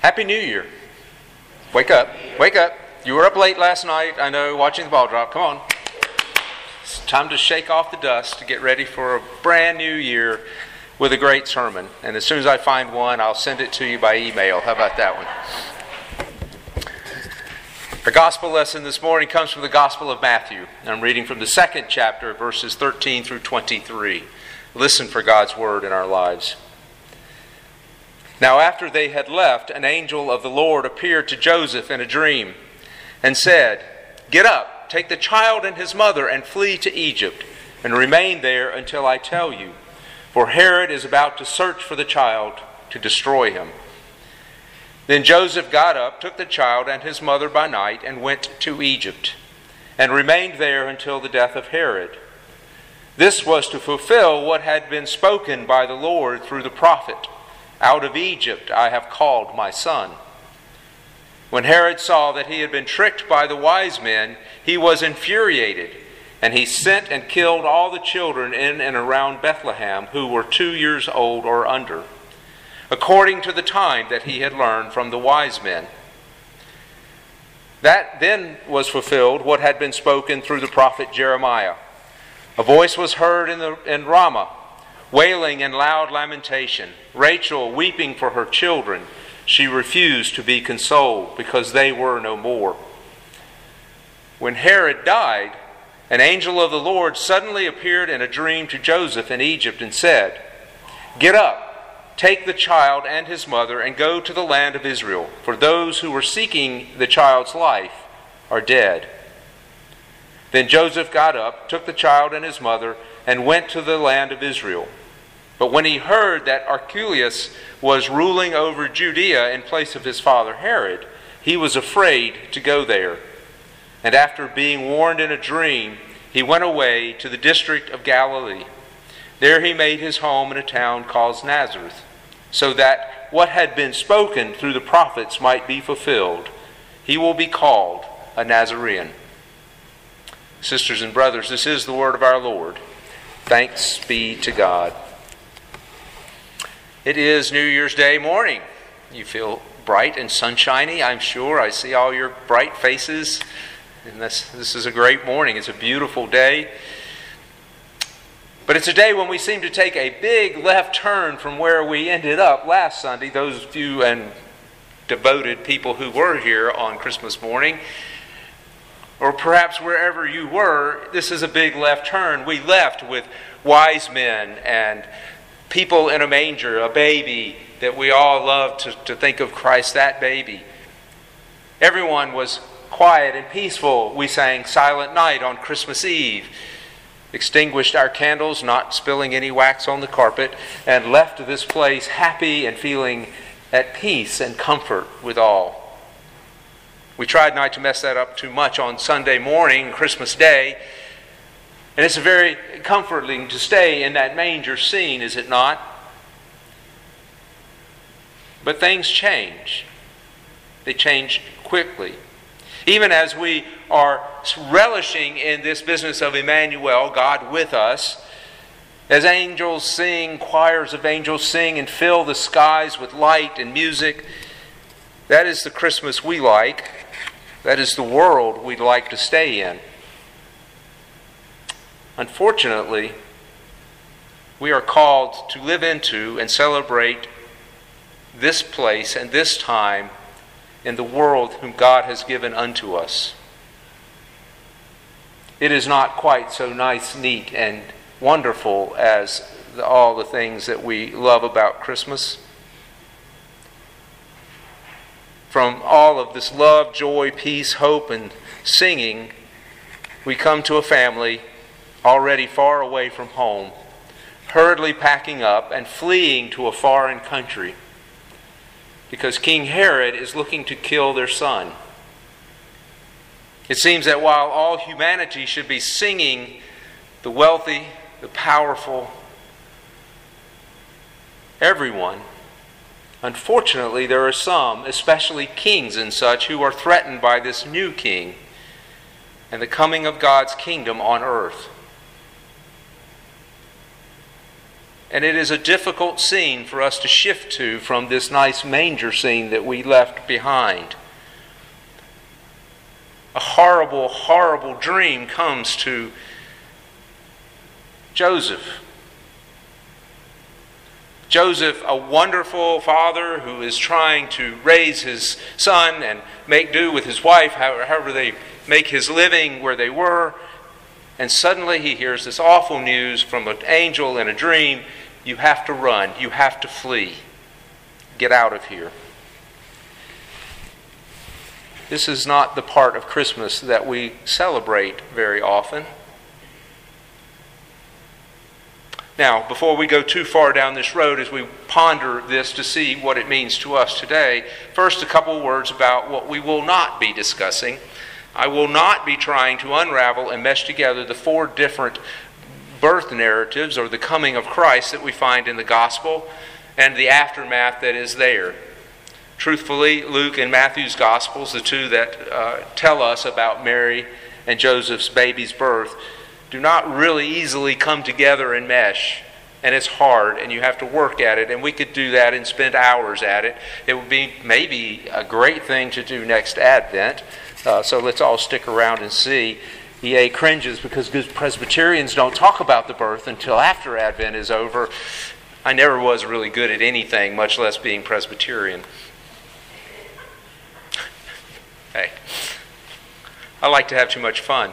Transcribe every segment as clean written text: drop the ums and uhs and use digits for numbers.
Happy New Year. Wake up. Wake up. You were up late last night, I know, watching the ball drop. Come on. It's time to shake off the dust to get ready for a brand new year with a great sermon. And as soon as I find one, I'll send it to you by email. How about that one? Our gospel lesson this morning comes from the Gospel of Matthew. I'm reading from the 2nd chapter, verses 13 through 23. Listen for God's word in our lives. Now after they had left, an angel of the Lord appeared to Joseph in a dream and said, "Get up, take the child and his mother and flee to Egypt, and remain there until I tell you. For Herod is about to search for the child to destroy him." Then Joseph got up, took the child and his mother by night, and went to Egypt, and remained there until the death of Herod. This was to fulfill what had been spoken by the Lord through the prophet, "Out of Egypt I have called my son." When Herod saw that he had been tricked by the wise men, he was infuriated, and he sent and killed all the children in and around Bethlehem who were 2 years old or under, according to the time that he had learned from the wise men. That then was fulfilled what had been spoken through the prophet Jeremiah. A voice was heard in Ramah, wailing and loud lamentation, Rachel weeping for her children. She refused to be consoled because they were no more. When Herod died, an angel of the Lord suddenly appeared in a dream to Joseph in Egypt and said, "Get up, take the child and his mother and go to the land of Israel, for those who were seeking the child's life are dead." Then Joseph got up, took the child and his mother, and went to the land of Israel. But when he heard that Archelaus was ruling over Judea in place of his father Herod, he was afraid to go there. And after being warned in a dream, he went away to the district of Galilee. There he made his home in a town called Nazareth, so that what had been spoken through the prophets might be fulfilled. He will be called a Nazarene. Sisters and brothers, this is the word of our Lord. Thanks be to God. It is New Year's Day morning. You feel bright and sunshiny, I'm sure. I see all your bright faces. And this is a great morning. It's a beautiful day. But it's a day when we seem to take a big left turn from where we ended up last Sunday. Those of you and devoted people who were here on Christmas morning, or perhaps wherever you were, this is a big left turn. We left with wise men and people in a manger, a baby that we all love to think of Christ, that baby. Everyone was quiet and peaceful. We sang Silent Night on Christmas Eve, extinguished our candles, not spilling any wax on the carpet, and left this place happy and feeling at peace and comfort with all. We tried not to mess that up too much on Sunday morning, Christmas Day. And it's very comforting to stay in that manger scene, is it not? But things change. They change quickly. Even as we are relishing in this business of Emmanuel, God with us, as angels sing, choirs of angels sing and fill the skies with light and music, that is the Christmas we like. That is the world we'd like to stay in. Unfortunately, we are called to live into and celebrate this place and this time in the world whom God has given unto us. It is not quite so nice, neat, and wonderful as all the things that we love about Christmas. From all of this love, joy, peace, hope, and singing, we come to a family already far away from home, hurriedly packing up and fleeing to a foreign country because King Herod is looking to kill their son. It seems that while all humanity should be singing the wealthy, the powerful, everyone, unfortunately there are some, especially kings and such, who are threatened by this new king and the coming of God's kingdom on earth. And it is a difficult scene for us to shift to from this nice manger scene that we left behind. A horrible, horrible dream comes to Joseph. Joseph, a wonderful father who is trying to raise his son and make do with his wife, however they make his living where they were. And suddenly he hears this awful news from an angel in a dream. You have to run. You have to flee. Get out of here. This is not the part of Christmas that we celebrate very often. Now, before we go too far down this road as we ponder this to see what it means to us today, first a couple words about what we will not be discussing. I will not be trying to unravel and mesh together the 4 different birth narratives or the coming of Christ that we find in the gospel and the aftermath that is there. Truthfully, Luke and Matthew's gospels, the two that tell us about Mary and Joseph's baby's birth, do not really easily come together and mesh. And it's hard, and you have to work at it. And we could do that and spend hours at it. It would be maybe a great thing to do next Advent. So let's all stick around and see. EA cringes because good Presbyterians don't talk about the birth until after Advent is over. I never was really good at anything, much less being Presbyterian. Hey, I like to have too much fun.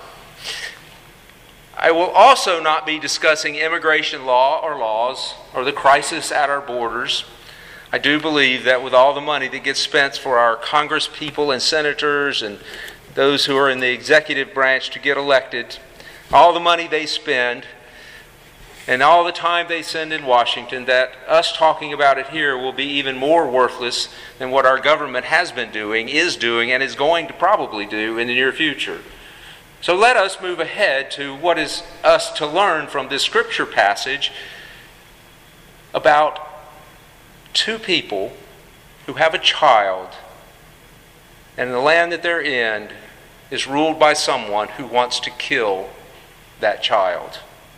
I will also not be discussing immigration law or laws or the crisis at our borders. I do believe that with all the money that gets spent for our Congress people and senators and those who are in the executive branch to get elected, all the money they spend and all the time they send in Washington, that us talking about it here will be even more worthless than what our government has been doing, is doing, and is going to probably do in the near future. So let us move ahead to what is us to learn from this scripture passage about 2 people who have a child, and the land that they're in is ruled by someone who wants to kill that child.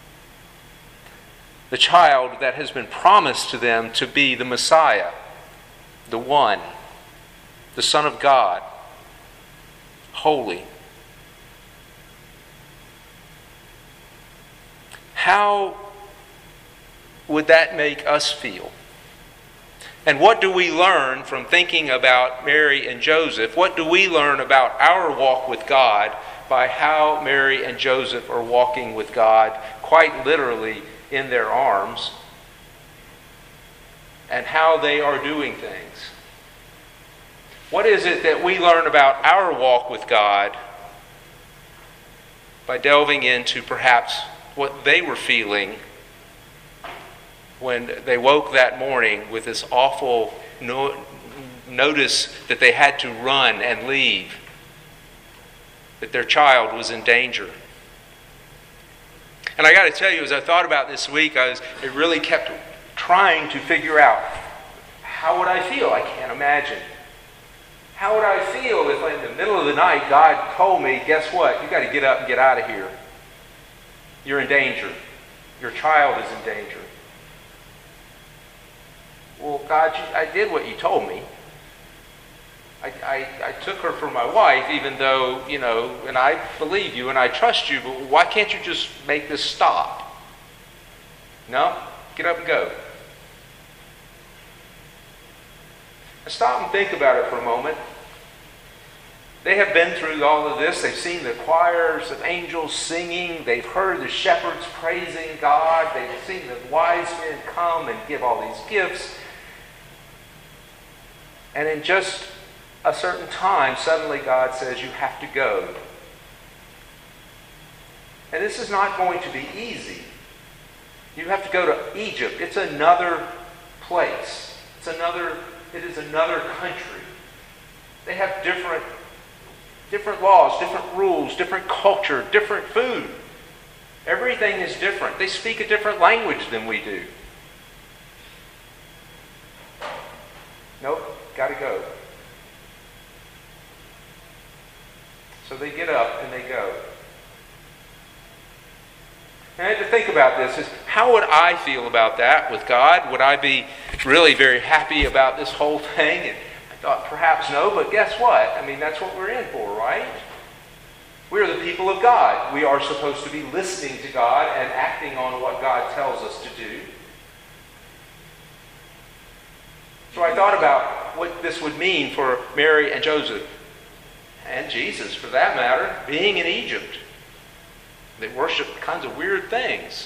The child that has been promised to them to be the Messiah, the one, the Son of God, holy. How would that make us feel? And what do we learn from thinking about Mary and Joseph? What do we learn about our walk with God by how Mary and Joseph are walking with God, quite literally in their arms, and how they are doing things? What is it that we learn about our walk with God by delving into perhaps what they were feeling when they woke that morning with this awful notice that they had to run and leave, that their child was in danger? And I got to tell you, as I thought about this week, it really kept trying to figure out, how would I feel? I can't imagine. How would I feel if in the middle of the night God told me, guess what? You got to get up and get out of here. You're in danger. Your child is in danger. Well, God, I did what you told me. I took her for my wife, even though, and I believe you and I trust you, but why can't you just make this stop? No? Get up and go. Now stop and think about it for a moment. They have been through all of this. They've seen the choirs of angels singing. They've heard the shepherds praising God. They've seen the wise men come and give all these gifts. And in just a certain time, suddenly God says, you have to go. And this is not going to be easy. You have to go to Egypt. It's another place. It is another country. They have different laws, different rules, different culture, different food. Everything is different. They speak a different language than we do. Nope, got to go. So they get up and they go. And I had to think about this. how would I feel about that with God? Would I be really very happy about this whole thing? And I thought perhaps no, but guess what? I mean, that's what we're in for, right? We're the people of God. We are supposed to be listening to God and acting on what God tells us to do. So I thought about what this would mean for Mary and Joseph, and Jesus for that matter, being in Egypt. They worshiped kinds of weird things.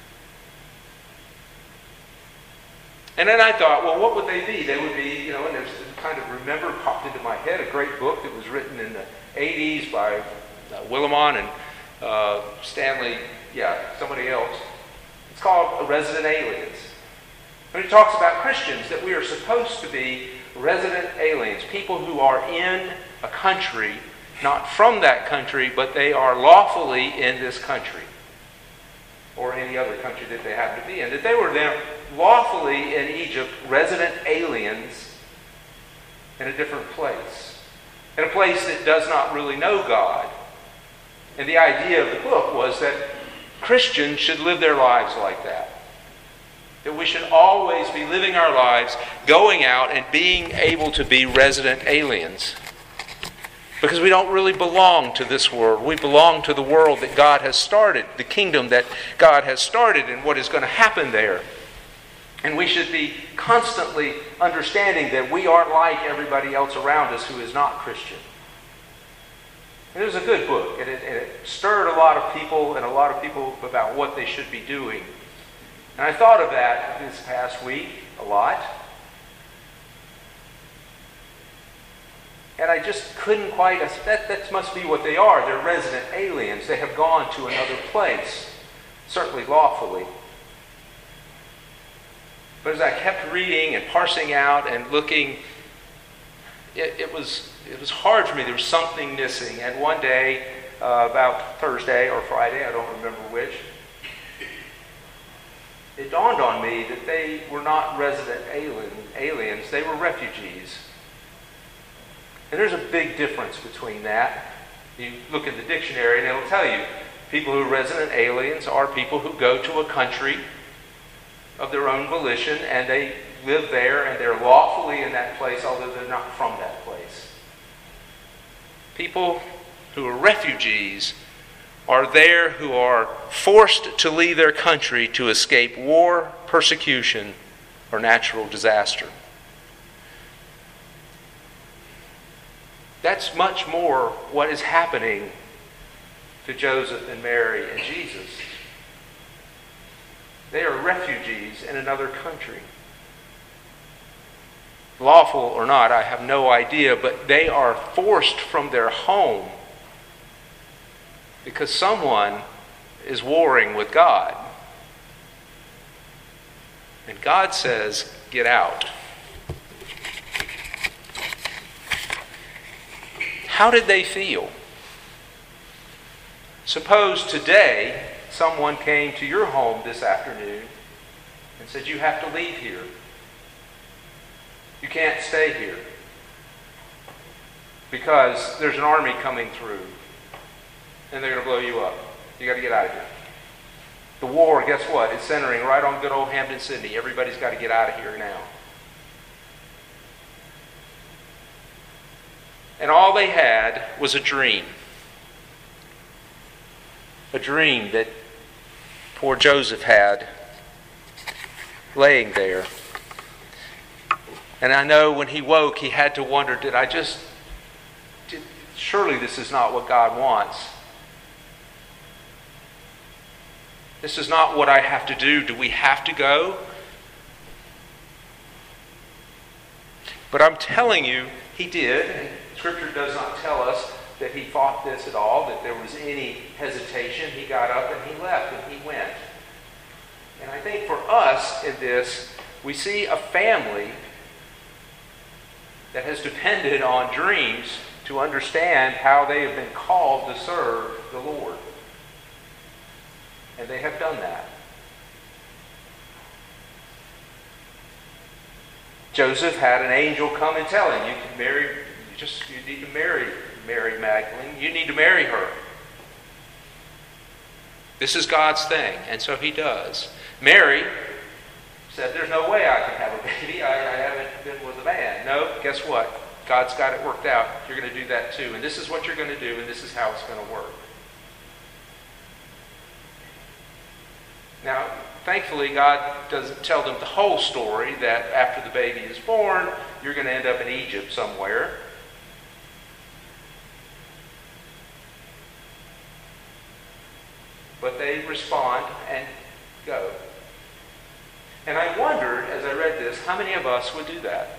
And then I thought, well, what would they be? They would be, and there's kind of popped into my head a great book that was written in the 80s by Willimon and Stanley, somebody else. It's called Resident Aliens. And it talks about Christians, that we are supposed to be resident aliens, people who are in a country, not from that country, but they are lawfully in this country, or any other country that they happen to be in. That they were there lawfully in Egypt, resident aliens in a different place, in a place that does not really know God. And the idea of the book was that Christians should live their lives like that. That we should always be living our lives, going out and being able to be resident aliens. Because we don't really belong to this world. We belong to the world that God has started, the kingdom that God has started, and what is going to happen there. And we should be constantly understanding that we aren't like everybody else around us who is not Christian. And it was a good book, and it stirred a lot of people about what they should be doing. And I thought of that this past week a lot. And I just couldn't quite, that must be what they are. They're resident aliens. They have gone to another place, certainly lawfully. But as I kept reading and parsing out and looking, it was hard for me. There was something missing. And one day, about Thursday or Friday, I don't remember which, it dawned on me that they were not resident aliens. They were refugees. And there's a big difference between that. You look at the dictionary and it'll tell you people who are resident aliens are people who go to a country of their own volition and they live there and they're lawfully in that place, although they're not from that place. People who are refugees are there who are forced to leave their country to escape war, persecution, or natural disaster. That's much more what is happening to Joseph and Mary and Jesus. They are refugees in another country. Lawful or not, I have no idea, but they are forced from their home because someone is warring with God. And God says, get out. How did they feel? Suppose today someone came to your home this afternoon and said, you have to leave here. You can't stay here because there's an army coming through and they're going to blow you up. You got to get out of here. The war, guess what? It's centering right on good old Hampden, Sydney. Everybody's got to get out of here now. And all they had was a dream. A dream that poor Joseph had laying there. And I know when he woke, he had to wonder, surely this is not what God wants. This is not what I have to do. Do we have to go? But I'm telling you, he did. And Scripture does not tell us that he fought this at all, that there was any hesitation. He got up and he left and he went. And I think for us in this, we see a family that has depended on dreams to understand how they have been called to serve the Lord. And they have done that. Joseph had an angel come and tell him, you need to marry Mary Magdalene. You need to marry her. This is God's thing. And so he does. Mary said, there's no way I can have a baby. I haven't been with a man. No, guess what? God's got it worked out. You're going to do that too. And this is what you're going to do, and this is how it's going to work. Now, thankfully, God doesn't tell them the whole story, that after the baby is born, you're going to end up in Egypt somewhere. But they respond and go. And I wondered, as I read this, how many of us would do that?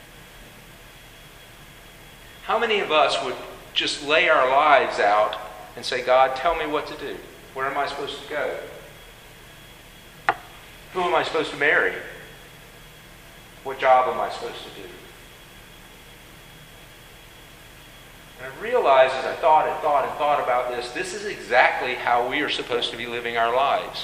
How many of us would just lay our lives out and say, God, tell me what to do. Where am I supposed to go? Who am I supposed to marry? What job am I supposed to do? And I realized as I thought about this is exactly how we are supposed to be living our lives.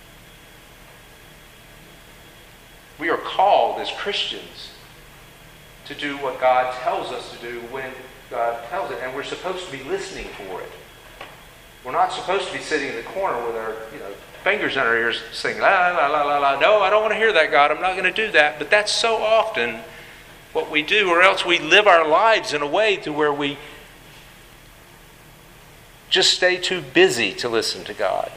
We are called as Christians to do what God tells us to do when God tells it, and we're supposed to be listening for it. We're not supposed to be sitting in the corner with our fingers in our ears saying, la, la, la, la, la. No, I don't want to hear that, God. I'm not going to do that. But that's so often what we do, or else we live our lives in a way to where we just stay too busy to listen to God.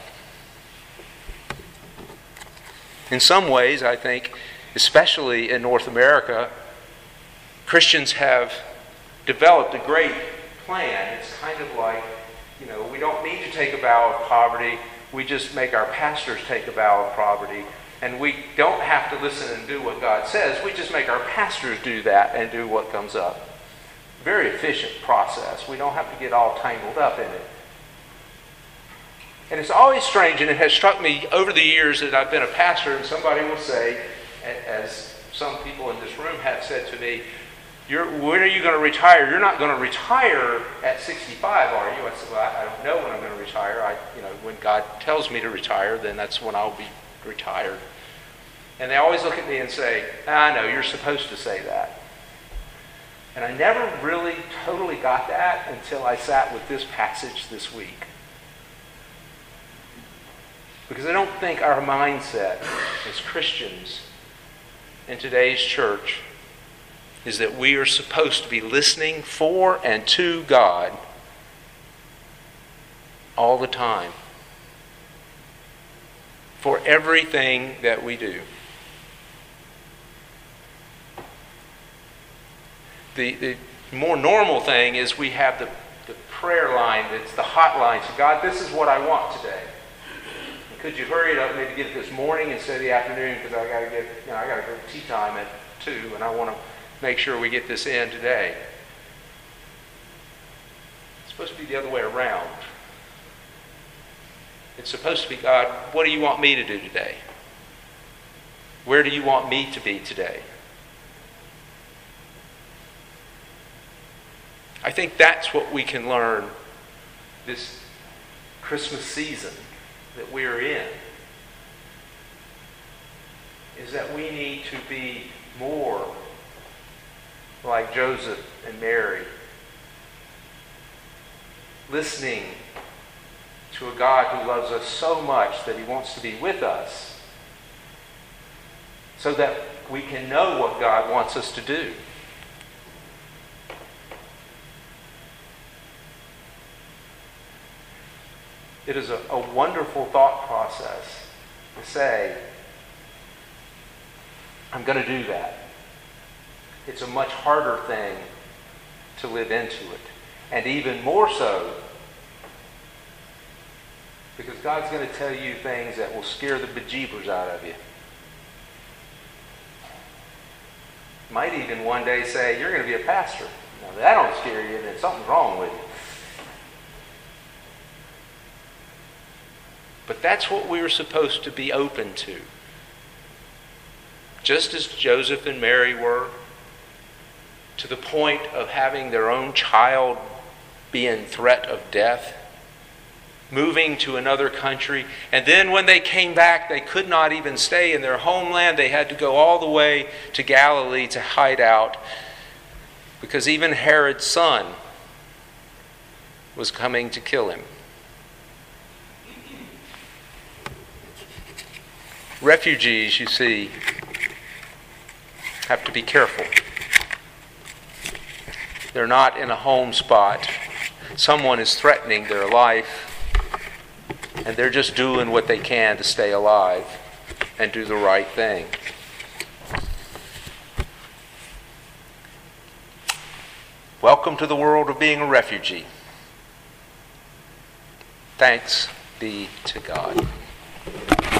In some ways, I think, especially in North America, Christians have developed a great plan. It's kind of like, we don't need to take a vow of poverty. We just make our pastors take a vow of poverty. And we don't have to listen and do what God says. We just make our pastors do that and do what comes up. Very efficient process. We don't have to get all tangled up in it. And it's always strange, and it has struck me over the years that I've been a pastor, and somebody will say, as some people in this room have said to me, when are you going to retire? You're not going to retire at 65, are you? I said, well, I don't know when I'm going to retire. When God tells me to retire, then that's when I'll be retired. And they always look at me and say, I know, you're supposed to say that. And I never really totally got that until I sat with this passage this week. Because I don't think our mindset as Christians in today's church is that we are supposed to be listening for and to God all the time. For everything that we do. The more normal thing is we have the prayer line, it's the hotline. So God, this is what I want today. And could you hurry it up, maybe get it this morning instead of the afternoon, because I got to go to tea time at 2, and I want to make sure we get this in today. It's supposed to be the other way around. It's supposed to be, God, what do you want me to do today? Where do you want me to be today? I think that's what we can learn this Christmas season that we're in, is that we need to be more like Joseph and Mary, listening to a God who loves us so much that he wants to be with us so that we can know what God wants us to do. It is a wonderful thought process to say, I'm going to do that. It's a much harder thing to live into it. And even more so, because God's going to tell you things that will scare the bejeebers out of you. Might even one day say, you're going to be a pastor. Now, if that don't scare you, then something's wrong with you. But that's what we were supposed to be open to. Just as Joseph and Mary were, to the point of having their own child be in threat of death, moving to another country, and then when they came back, they could not even stay in their homeland. They had to go all the way to Galilee to hide out, because even Herod's son was coming to kill him. Refugees, you see, have to be careful. They're not in a home spot. Someone is threatening their life, and they're just doing what they can to stay alive and do the right thing. Welcome to the world of being a refugee. Thanks be to God.